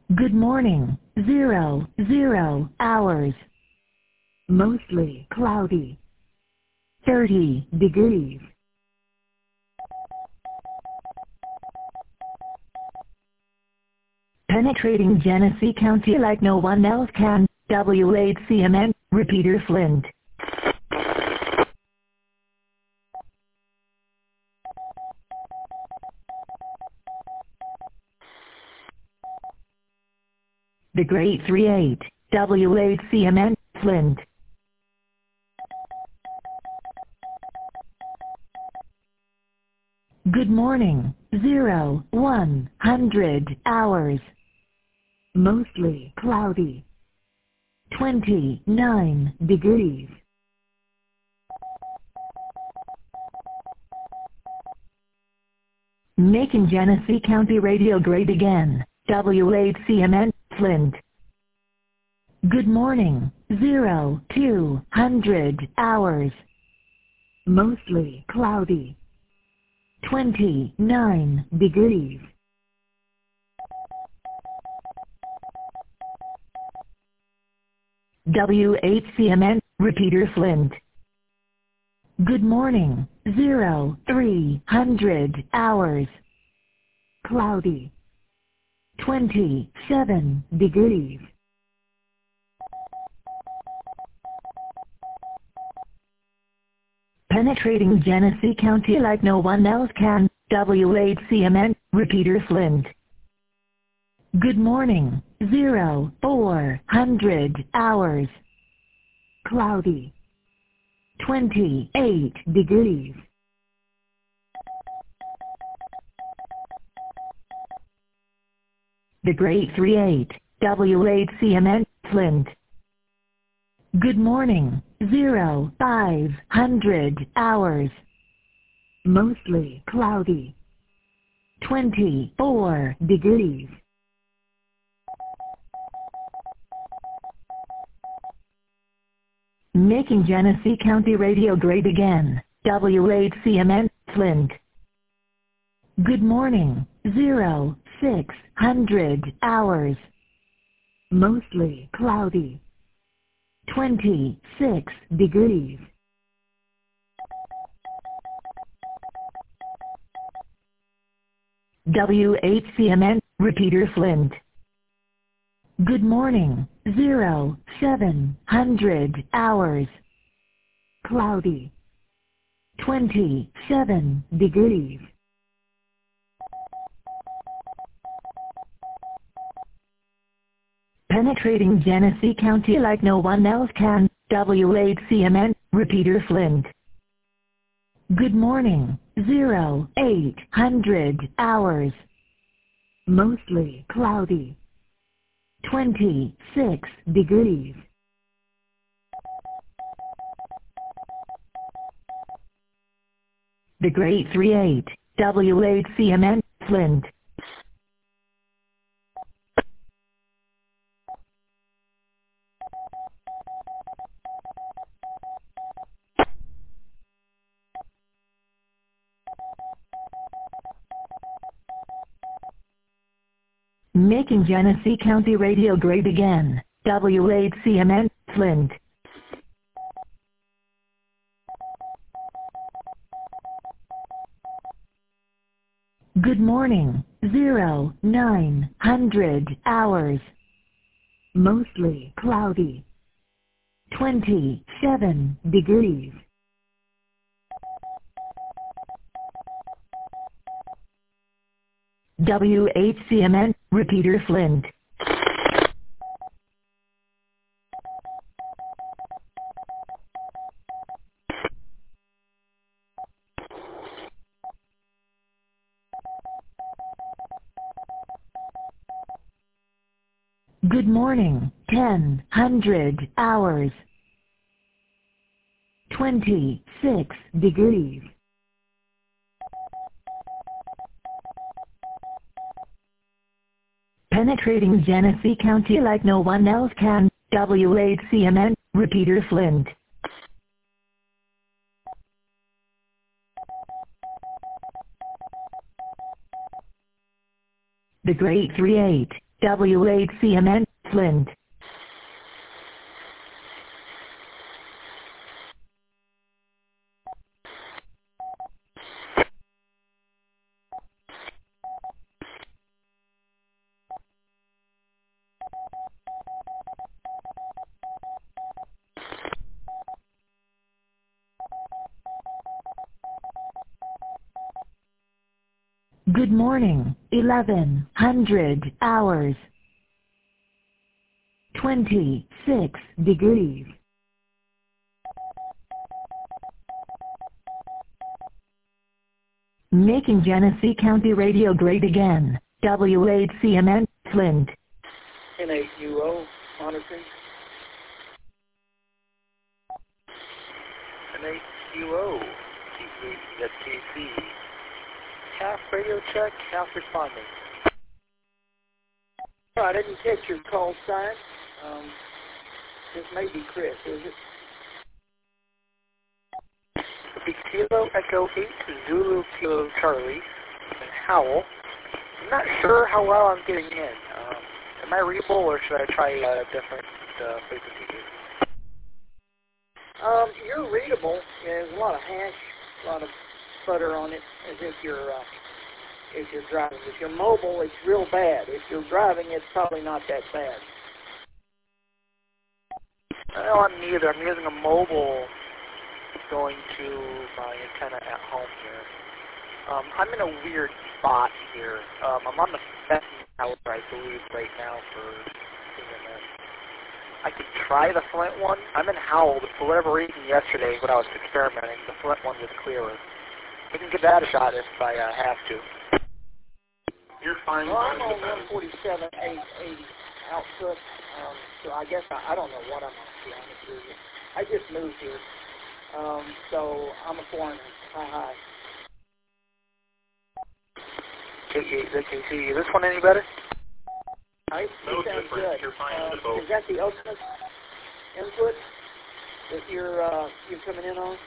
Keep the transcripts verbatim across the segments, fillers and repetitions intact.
Good morning. Zero, zero hours. Mostly cloudy. thirty degrees. Penetrating Genesee County like no one else can. W eight C M N, Repeater Flint. The Great three eight, W eight C M N, Flint. Good morning. Zero, one hundred hours. Mostly cloudy. twenty-nine degrees. Making Genesee County radio great again. W eight C M N, Flint. Good morning. Zero, two hundred hours. Mostly cloudy. twenty-nine degrees. W eight C M N, Repeater Flint. Good morning. Zero, three hundred hours. Cloudy. twenty-seven degrees. Penetrating Genesee County like no one else can. W eight C M N, Repeater Flint. Good morning. Zero, four hundred hours. Cloudy. twenty-eight degrees. The Great three eight, W eight C M N, Flint. Good morning. Zero, five hundred hours. Mostly cloudy. twenty-four degrees. Making Genesee County radio great again. W eight C M N, Flint. Good morning. Zero, six hundred hours. Mostly cloudy. twenty-six degrees. W eight C M N, Repeater Flint. Good morning. Zero, seven hundred hours. Cloudy. twenty-seven degrees. Penetrating Genesee County like no one else can. W eight C M N, Repeater Flint. Good morning. Zero, eight hundred hours. Mostly cloudy. twenty-six degrees. The Great three eight, W eight C M N, Flint. Making Genesee County radio great again. W eight C M N, Flint. Good morning. Zero, nine hundred hours. Mostly cloudy. twenty-seven degrees. W eight C M N, Repeater Flint. Good morning. Ten hundred hours. Twenty-six degrees. Penetrating Genesee County like no one else can. W eight C M N, Repeater Flint. The Great three eight, W eight C M N, Flint. Good morning, eleven hundred hours. twenty-six degrees. Making Genesee County radio great again. W eight C M N, Flint. N eight U O, monitoring. N eight U O, T eight at T C. Half radio check, half responding. Oh, I didn't catch your call sign. Um, this may be Chris, is it? It'll be Kilo Echo eight Zulu Kilo Charlie and Howell. I'm not sure how well I'm getting in. Um, am I readable or should I try a different uh, frequency here? Um, you're readable. There's a lot of hash, a lot of butter on it, as if you're uh, if you're driving. If you're mobile, it's real bad. If you're driving, it's probably not that bad. Well, I'm neither. I'm using a mobile going to my antenna at home here. Um, I'm in a weird spot here. Um, I'm on the Fenton Tower, I believe, right now for C M S. I could try the Flint one. I'm in Howell, but for whatever reason yesterday when I was experimenting, the Flint one was clearer. I can give that a shot if I uh, have to. You're fine. Well, I'm on one forty-seven eight eighty output, um, so I guess I, I don't know what I'm on, to be honest with you. I just moved here, um, so I'm a foreigner. Hi, hi. K K C, is this one any better? All right, no sounds good. You're fine uh, with both. Is that the ultimate input that you're, uh, you're coming in on?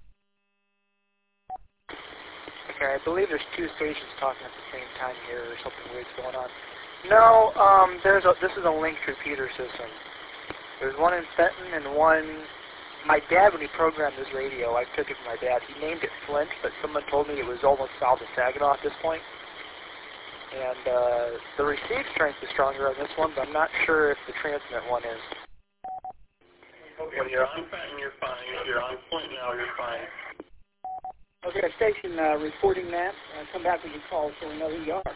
Okay, I believe there's two stations talking at the same time here, or something weird's going on. No, um, there's a, this is a linked repeater system. There's one in Fenton and one. My dad, when he programmed this radio, I took it from my dad. He named it Flint, but someone told me it was almost south of Saginaw at this point. And uh, the receive strength is stronger on this one, but I'm not sure if the transmit one is. When you're on Fenton, you're fine. If you're on Flint now, you're fine. Okay, station uh, reporting that. Uh, come back with your call so we know who you are.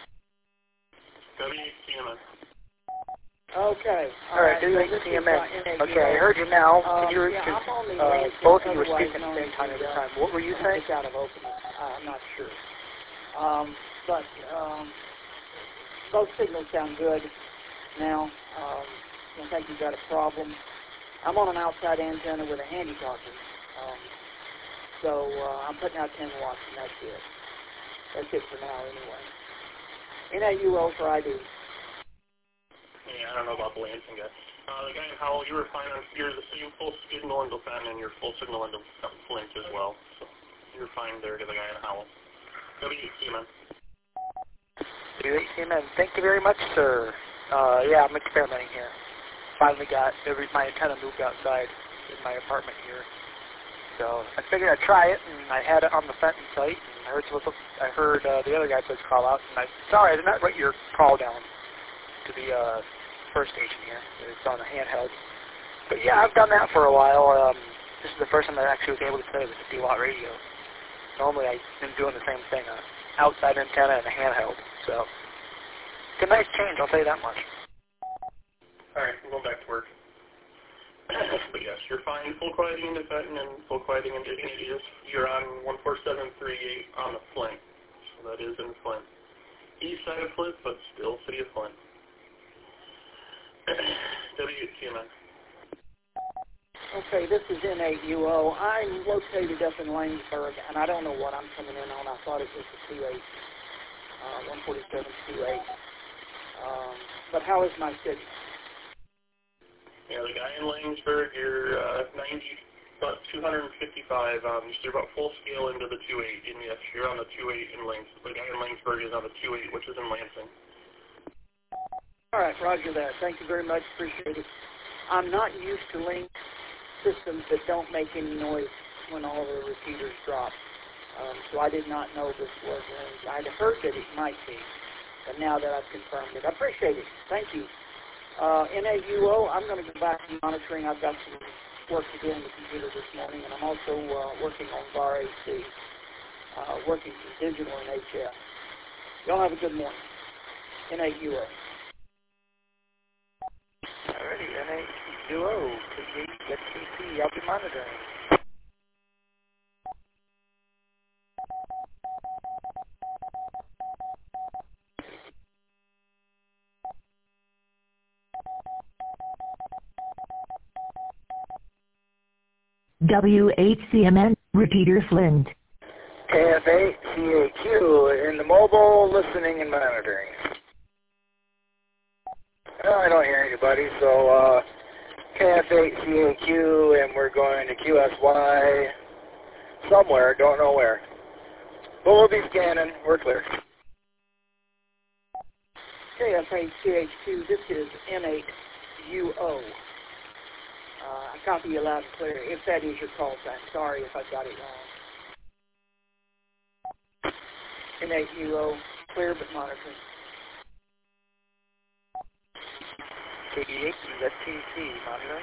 W eight C M N. Okay. All right, W eight C M N. Okay, I heard you now. Um, you, yeah, I'm on the uh, both of you were speaking at the same time every time. What were you saying? Out of opening. Uh, I'm not sure. Um, but um, both signals sound good now. Um, I don't think you've got a problem. I'm on an outside antenna with a handy talker. Um, so uh, I'm putting out ten watts, and that's it. That's it for now, anyway. N A U O for I D. Yeah, I don't know about the Lansing guy. Uh, the guy in Howell, you were fine on, you're the same full signal into Fenton and you're full signal into Flint as well. So you're fine there to the guy in Howell. W eight C M N. W eight C M N. Thank you very much, sir. Uh, yeah, I'm experimenting here. Finally got every, my antenna moved outside in my apartment here. So I figured I'd try it, and I had it on the Fenton site, and I heard, I heard uh, the other guy put his call out, and I, sorry, I did not write your call down to the uh, first station here. It's on a handheld. But yeah, I've done that for a while. Um, this is the first time I actually was able to play with a fifty watt radio. Normally I've been doing the same thing, an outside antenna and a handheld. So it's a nice change, I'll tell you that much. Alright, I'm going back to work. But yes, you're fine. Full quieting into Fenton and full quieting into Indianapolis. You're on one four seven three eight on the Flint. So that is in Flint. East side of Flint, but still city of Flint. W eight C M N. Okay, this is N eight U O. I'm located up in Lanesburg, and I don't know what I'm coming in on. I thought it was the two eight, uh, one forty-seven two eight. Um, but how is my city? Yeah, the guy in Lanesburg, you're uh, ninety, about two fifty-five. Um, you're about full scale into the two eight, and yes, you're on the two eight in Lanes. The guy in Lanesburg is on the two eight, which is in Lansing. All right, roger that. Thank you very much. Appreciate it. I'm not used to link systems that don't make any noise when all the repeaters drop. Um, so I did not know this was linked. I'd heard that it might be, but now that I've confirmed it, I appreciate it. Thank you. Uh, N A U O, I'm going to go back to monitoring. I've got some work to do on the computer this morning, and I'm also uh, working on V A R A C, uh, working some digital and H F. Y'all have a good morning. N A U O. Alrighty, N A U O, K G H T P, I'll be monitoring. W H C M N, repeater Flint. K F eight C A Q in the mobile, listening and monitoring. Well, I don't hear anybody, so uh, K F eight C A Q, and we're going to Q S Y somewhere, don't know where. But we'll be scanning, we're clear. K F eight C H Q, this is N eight U O. Uh, I copy you loud and clear, if that is your call sign. Sorry if I got it wrong. N eight U O, clear but monitoring. K D H Z T C, monitoring.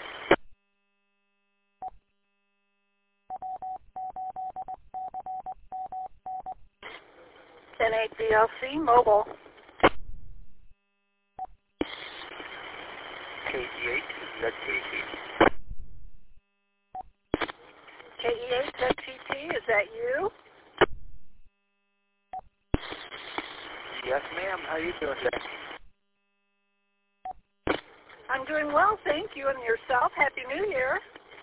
N eight B L C, mobile. K D H Z T C. K E H Z T T, is that you? Yes, ma'am. How are you doing today? I'm doing well, thank you. And yourself? Happy New Year.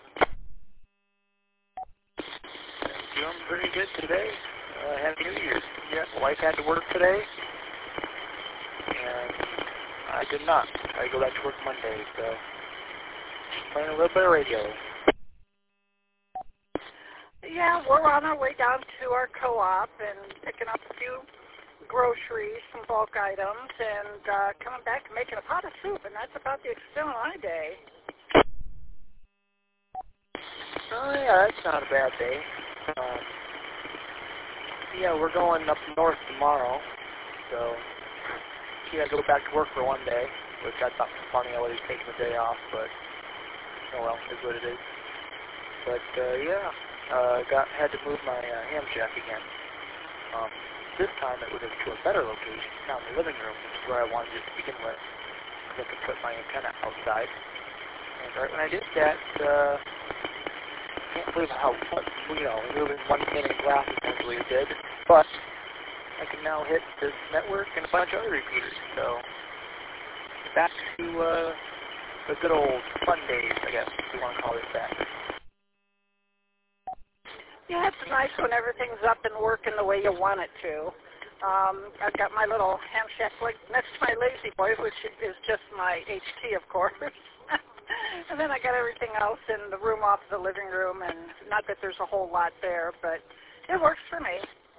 Doing pretty good today. Uh, Happy New Year. Yeah, my wife had to work today, and I did not. I go back to work Monday, so playing a little bit of radio. Yeah, we're on our way down to our co-op and picking up a few groceries, some bulk items, and uh, coming back and making a pot of soup, and that's about the extent of my day. Oh, yeah, that's not a bad day. Um, yeah, we're going up north tomorrow, so she had to go back to work for one day, which I thought was funny. I would have taken the day off, but oh well, is what it is. But, uh, yeah, uh, got had to move my uh, ham shack again. Um, this time it would have to a better location, not in the living room, which is where I wanted it to begin with, because I could put my antenna outside. And right when I did that, uh, can't believe how, you know, moving one pane of glass essentially did, but I can now hit this network and a bunch of other repeaters, so back to uh, the good old fun days, I guess, if you want to call it that. Yeah, it's nice when everything's up and working the way you want it to. Um, I've got my little ham shack like next to my Lazy Boy, which is just my H T, of course. And then I got everything else in the room off the living room, and not that there's a whole lot there, but it works for me.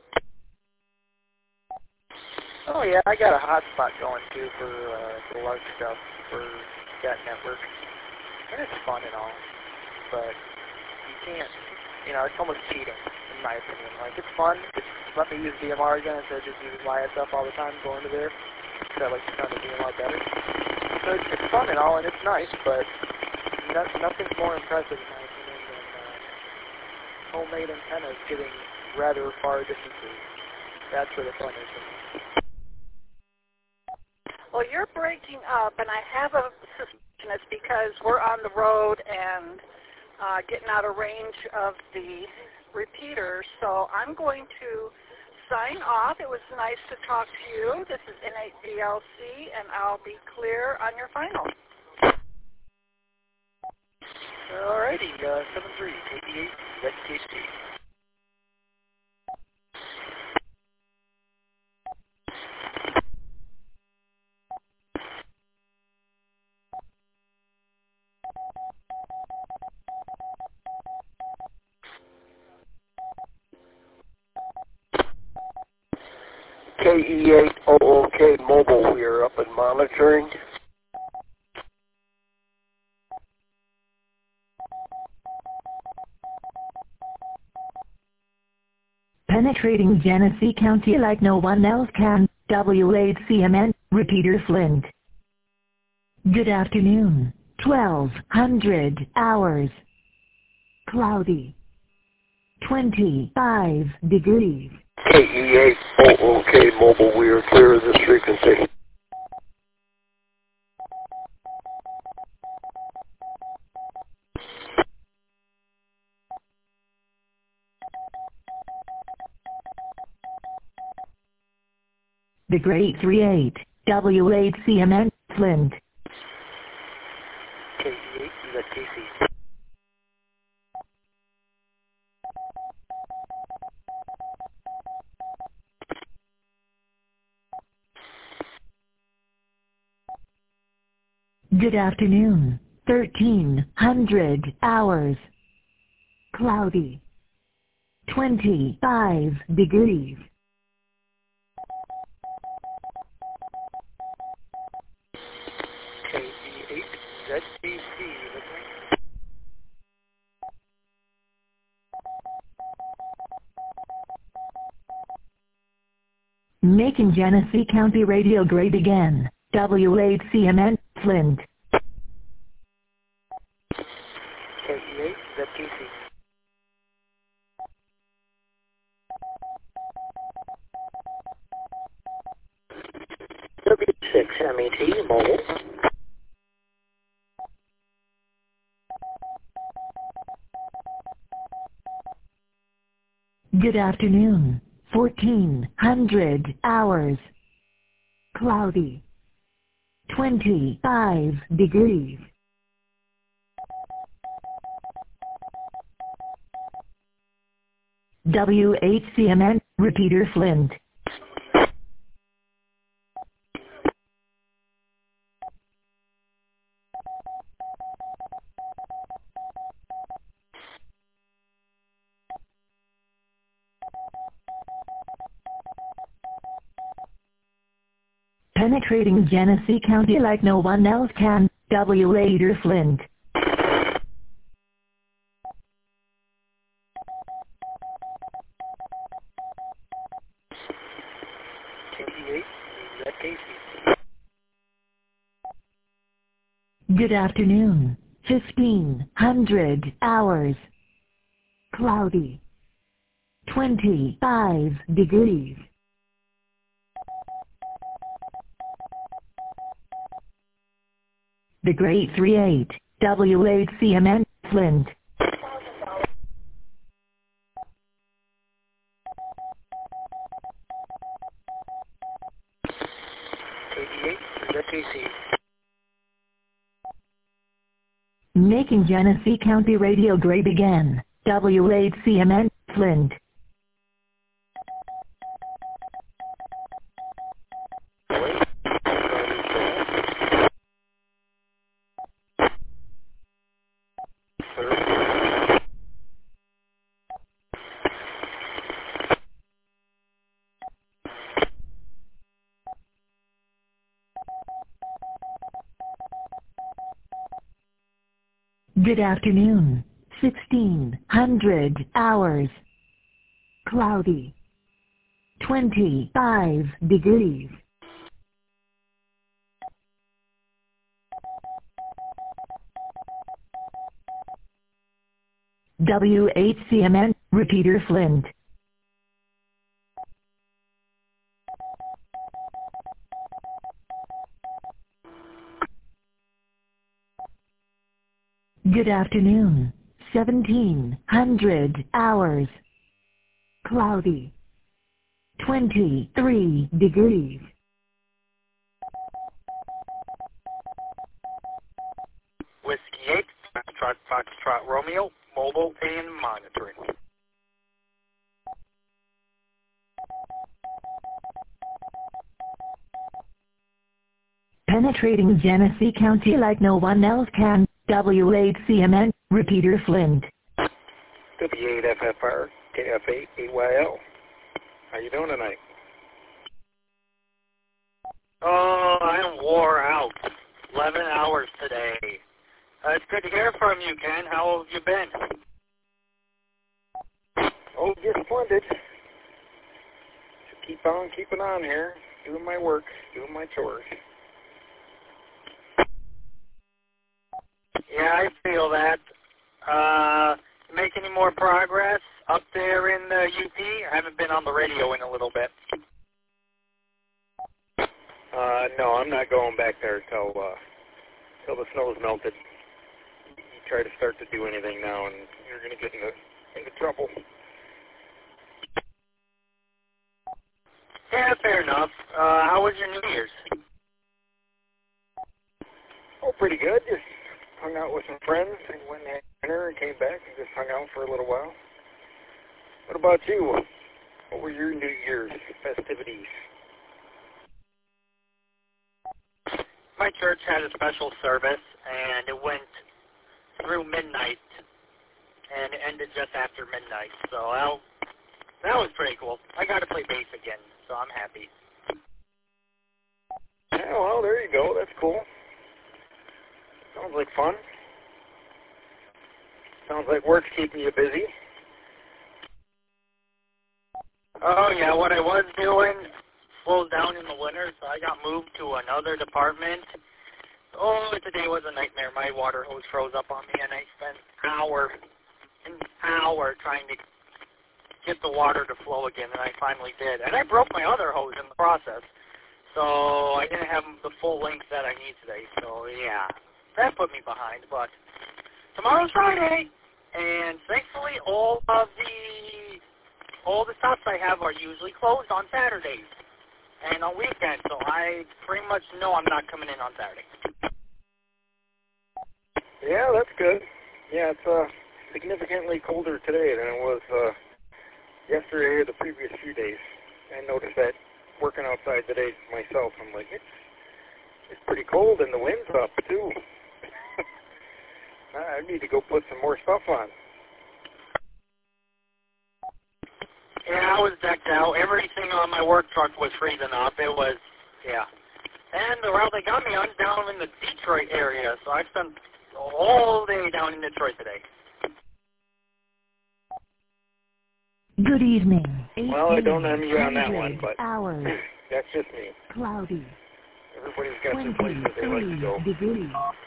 Oh yeah, I got a hotspot going too for uh, the large stuff for that network, and it's fun and all, but you can't, you know, it's almost cheating in my opinion. Like, it's fun, just let me use D M R again instead of just using Y S F all the time going to there, because I like to sound the D M R better. So it's, it's fun and all, and it's nice, but no, nothing's more impressive in my opinion than uh, homemade antennas getting rather far distances. That's where the fun is for me. Well, you're breaking up, and I have a suspicion it's because we're on the road and uh, getting out of range of the repeaters. So I'm going to sign off. It was nice to talk to you. This is N eight B L C, and I'll be clear on your final. Alrighty, uh, seven three, K D eight, Z T C. K E eight O O K mobile, we are up and monitoring. Penetrating Genesee County like no one else can, W eight C M N, repeater Flint. Good afternoon, twelve hundred hours. Cloudy. twenty-five degrees. K E eight O O K mobile, we are clear of this frequency. The Great three eight, W eight C M N, Flint. K E eight, is that K C? Good afternoon, thirteen hundred hours. Cloudy. twenty-five degrees. K E eight, Z B C, Making Genesee County radio great again, W eight C M N, Flint. K E eight, Z K C. W six M E T, mobile. Good afternoon, fourteen hundred hours. Cloudy. twenty-five degrees. W eight C M N, repeater Flint. Penetrating Genesee County like no one else can, W eight Flint. K E eight, Z K C. Good afternoon, fifteen hundred hours. Cloudy. twenty-five degrees. The Great three eight, W eight C M N, Flint. K E eight, Z K C. Making Genesee County radio great again, W eight C M N, Flint. Good afternoon, sixteen hundred hours. Cloudy. twenty-five degrees. W eight C M N, repeater Flint. Good afternoon, seventeen hundred hours. Cloudy. twenty-three degrees. Whiskey eight, Foxtrot, Foxtrot, Romeo, mobile and monitoring. Penetrating Genesee County like no one else can, W eight C M N, repeater Flint. W eight F F R, K F eight A Y L. How you doing tonight? Oh, I'm wore out. Eleven hours today. Uh, it's good to hear from you, Ken. How have you been? Oh, just splendid. keep on keeping on here, doing my work, doing my chores. Yeah, I feel that. Uh, make any more progress up there in the U P? I haven't been on the radio in a little bit. Uh, no, I'm not going back there till, uh, till the snow's melted. You try to start to do anything now, and you're going to get into, into trouble. Yeah, fair enough. Uh, how was your New Year's? Oh, pretty good. Just hung out with some friends and went and had dinner and came back and just hung out for a little while. What about you? What were your New Year's festivities? My church had a special service, and it went through midnight, and it ended just after midnight. So I'll, that was pretty cool. I got to play bass again, so I'm happy. Yeah, well, there you go. That's cool. Sounds like fun. Sounds like work's keeping you busy. Oh, yeah, what I was doing slowed down in the winter, so I got moved to another department. Oh, today was a nightmare. My water hose froze up on me, and I spent an hour, an hour trying to get the water to flow again, and I finally did. And I broke my other hose in the process, so I didn't have the full length that I need today. So, yeah, that put me behind. But tomorrow's Friday, and thankfully all of the all the stops I have are usually closed on Saturdays and on weekends, so I pretty much know I'm not coming in on Saturday. Yeah, that's good. Yeah, it's uh, significantly colder today than it was uh, yesterday or the previous few days. I noticed that working outside today myself. I'm like, it's, it's pretty cold and the wind's up too. I need to go put some more stuff on. Yeah, I was decked out. Everything on my work truck was freezing up. It was, yeah. And the route they got me on is down in the Detroit area, so I spent all day down in Detroit today. Good evening. Well, I don't envy you on that one, but hours. That's just me. Cloudy. Everybody's got their places they like to go. Degrees.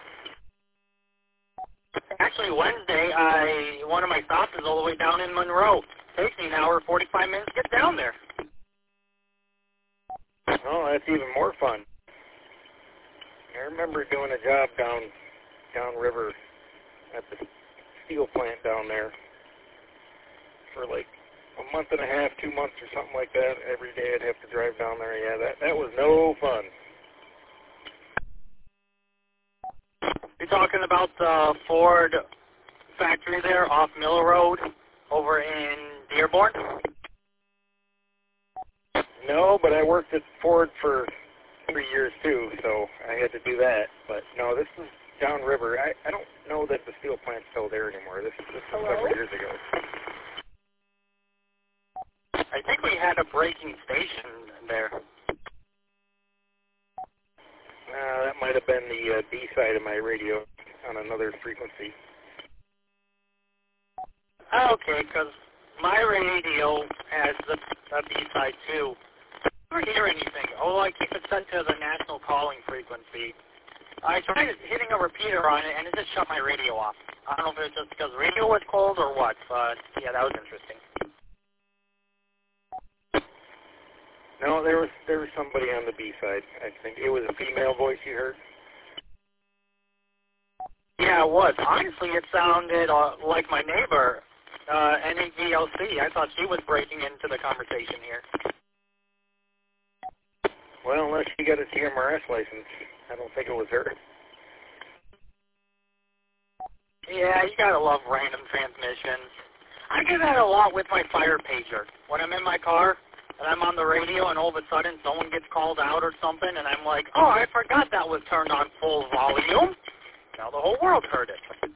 Actually, Wednesday, I one of my stops is all the way down in Monroe. Takes me an hour, forty-five minutes to get down there. Oh, that's even more fun. I remember doing a job down downriver at the steel plant down there for like a month and a half, two months or something like that. Every day I'd have to drive down there. Yeah, that, that was no fun. You're talking about the Ford factory there off Miller Road over in Dearborn? No, but I worked at Ford for three years too, so I had to do that. But no, this is downriver. I, I don't know that the steel plant's still there anymore. This, this was several years ago. I think we had a braking station there. Uh, that might have been the uh, B side of my radio on another frequency. Okay, because my radio has the, the B side too. I never hear anything. Oh, I keep it set to the national calling frequency. I tried hitting a repeater on it, and it just shut my radio off. I don't know if it was just because the radio was cold or what, but yeah, that was interesting. No, there was there was somebody on the B side. I think it was a female voice you heard. Yeah, it was. Honestly, it sounded uh, like my neighbor, uh, N A D L C. I thought she was breaking into the conversation here. Well, unless she got a T M R S license, I don't think it was her. Yeah, you gotta love random transmissions. I do that a lot with my fire pager. When I'm in my car and I'm on the radio and all of a sudden someone gets called out or something and I'm like, oh, I forgot that was turned on full volume. Now the whole world heard it.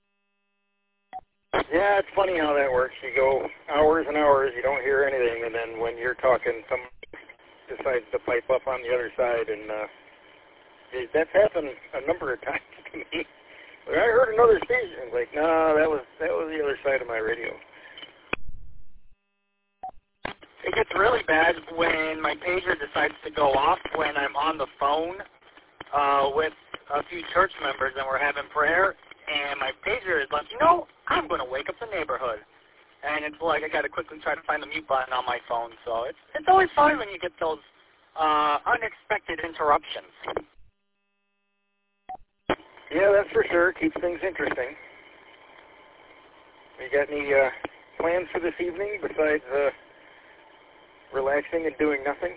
Yeah, it's funny how that works. You go hours and hours, you don't hear anything, and then when you're talking, someone decides to pipe up on the other side, and uh, it, that's happened a number of times to me. Like, I heard another station. Like, no, that was that was the other side of my radio. It gets gets really bad when my pager decides to go off when I'm on the phone uh, with a few church members and we're having prayer, and my pager is like, you know, I'm going to wake up the neighborhood. And it's like I got to quickly try to find the mute button on my phone. So it's, it's always fun when you get those uh, unexpected interruptions. Yeah, that's for sure. Keeps things interesting. You got any uh, plans for this evening besides uh, relaxing and doing nothing?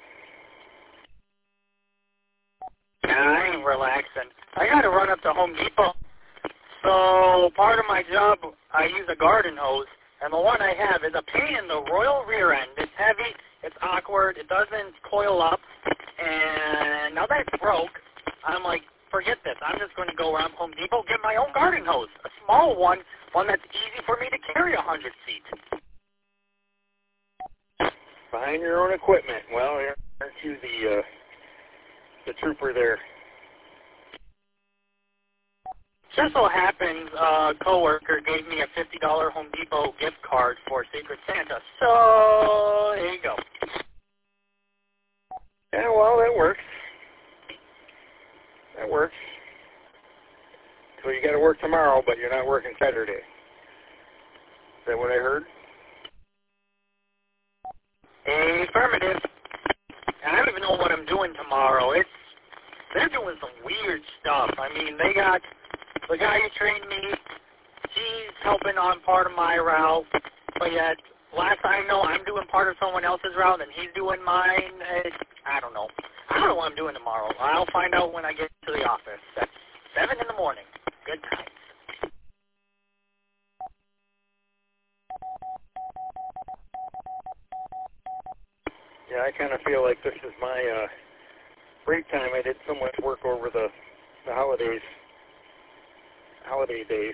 Yeah, I ain't relaxing. I got to run up to Home Depot. So part of my job, I use a garden hose, and the one I have is a pain in the royal rear end. It's heavy, it's awkward, it doesn't coil up, and now that it's broke, I'm like, forget this. I'm just going to go around Home Depot, get my own garden hose, a small one, one that's easy for me to carry one hundred feet. Buying your own equipment. Well, aren't you the uh, the trooper there? Just so happens, uh, a coworker gave me a fifty dollar Home Depot gift card for Secret Santa. So there you go. Yeah, well, that works. That works. So you got to work tomorrow, but you're not working Saturday. Is that what I heard? Affirmative. I don't even know what I'm doing tomorrow. It's they're doing some weird stuff. I mean, they got the guy who trained me. He's helping on part of my route, but yet last I know, I'm doing part of someone else's route, and he's doing mine. It's, I don't know. I don't know what I'm doing tomorrow. I'll find out when I get to the office. That's seven in the morning. Good times. Yeah, I kind of feel like this is my uh, break time. I did so much work over the, the holidays, holiday days.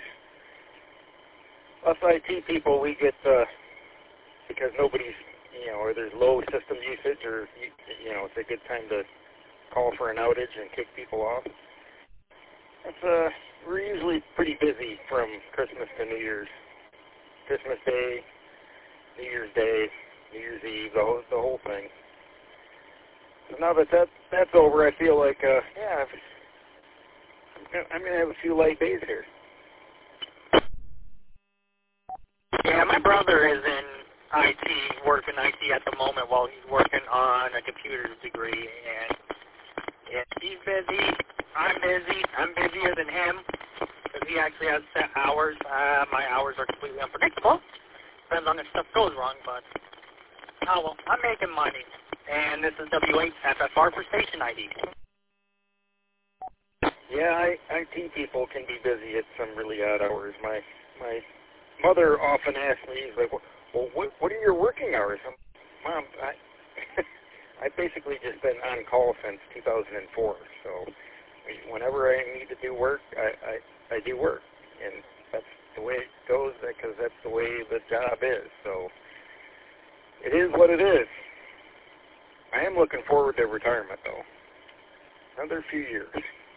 Us I T people, we get, uh, because nobody's, you know, or there's low system usage, or, you know, it's a good time to call for an outage and kick people off. It's, uh, we're usually pretty busy from Christmas to New Year's. Christmas Day, New Year's Day, New Year's Eve, the whole, the whole thing. So now that, that that's over, I feel like, uh, yeah, I'm going to have a few light days here. Yeah, my brother is in I T, working I T at the moment while he's working on a computer's degree, and yeah, he's busy, I'm busy, I'm busier than him, because he actually has set hours. Uh, my hours are completely unpredictable. Depends on if stuff goes wrong, but, oh well, I'm making money, and this is W eight F F R for station I D. Yeah, I, I T people can be busy at some really odd hours. My, my mother often asks me, he's like, well, what, what are your working hours? I'm, Mom, I, I've basically just been on call since two thousand four, so whenever I need to do work, I, I, I do work, and that's the way it goes, because that's the way the job is, so it is what it is. I am looking forward to retirement, though. Another few years.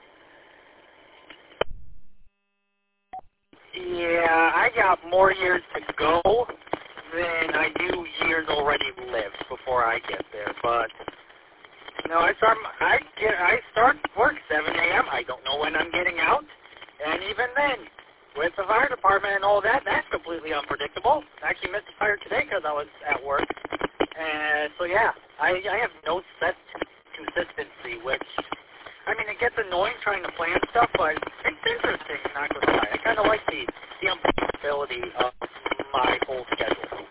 Yeah, I got more years to go than I do years already lived before I get there. But you know, I start I get I start work seven a m I don't know when I'm getting out, and even then, with the fire department and all that, that's completely unpredictable. I actually missed the fire today because I was at work, and so yeah, I I have no set consistency, which. I mean, it gets annoying trying to plan stuff, but it's interesting, not going to lie. I kind of like the, the unpredictability of my whole schedule.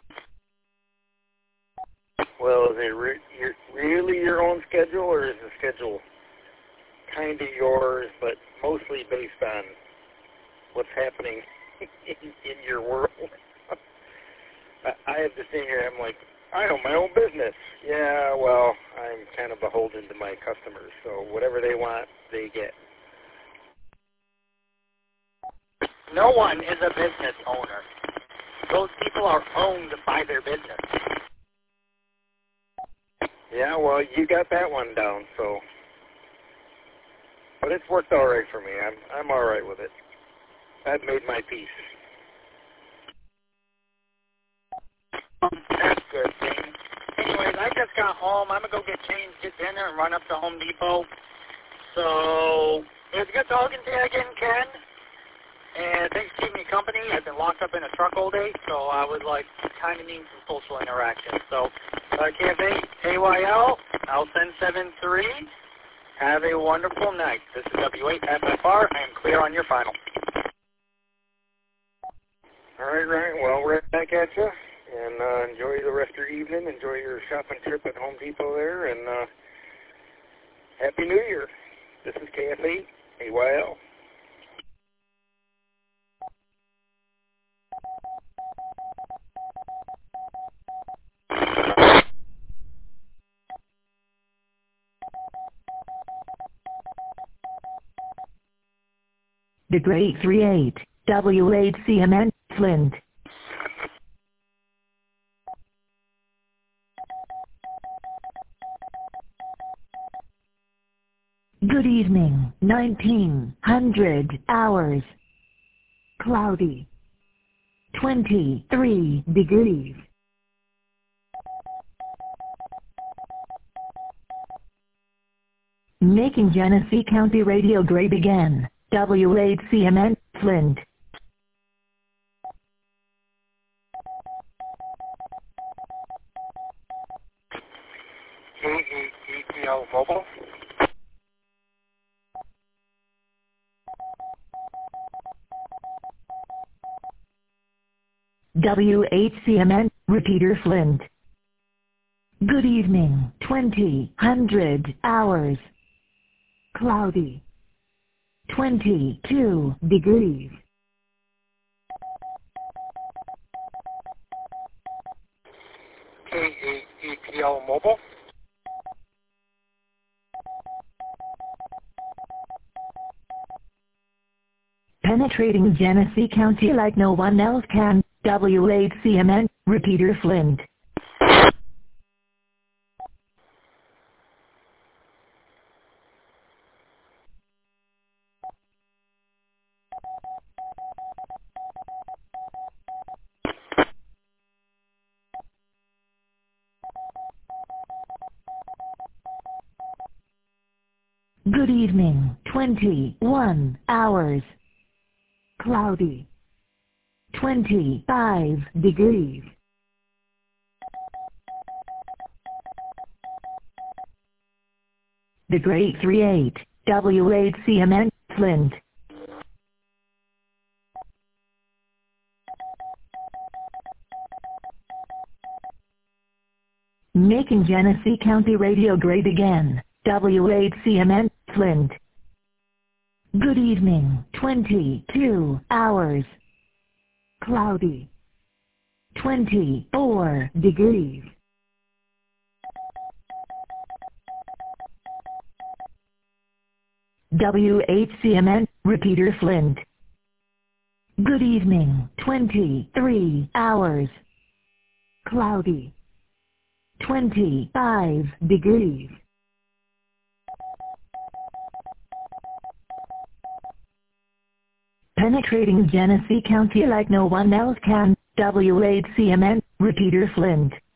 Well, is it re- your, really your own schedule, or is the schedule kind of yours, but mostly based on what's happening in, in your world? I, I have this thing here, I'm like, I own my own business. Yeah, well, I'm kind of beholden to my customers, so whatever they want, they get. No one is a business owner. Those people are owned by their business. Yeah, well, you got that one down, so. But it's worked all right for me. I'm I'm all right with it. I've made my peace. That's a good thing. Anyways, I just got home. I'm going to go get changed, get dinner, and run up to Home Depot. So, it's good talking to you again, Ken. And thanks for keeping me company. I've been locked up in a truck all day, so I would like kind of need some social interaction. So, uh, K F eight A Y L, L ten seven three. Have a wonderful night. This is W eight F F R. I am clear on your final. All right, Ryan. Well, right back at you. And uh, enjoy the rest of your evening. Enjoy your shopping trip at Home Depot there. And uh, Happy New Year. This is K F eight A Y L. The Great three eight, W eight C M N, Flint. Good evening, nineteen hundred hours. Cloudy. twenty-three degrees. Making Genesee County radio great again. W eight C M N, Flint. K eight E T L Mobile. W eight C M N, repeater Flint. Good evening, twenty hundred hours. Cloudy. twenty-two degrees. K eight E T L Mobile. Penetrating Genesee County like no one else can. W eight C M N, repeater Flint. Good evening, twenty-one hours. Cloudy. twenty-five degrees. The Great three eight, W eight C M N, Flint. Making Genesee County radio great again. W eight C M N, Flint. Good evening, twenty-two hours. Cloudy. twenty-four degrees. W eight C M N, repeater Flint. Good evening, twenty-three hours. Cloudy. twenty-five degrees. Penetrating Genesee County like no one else can. W eight C M N, repeater Flint.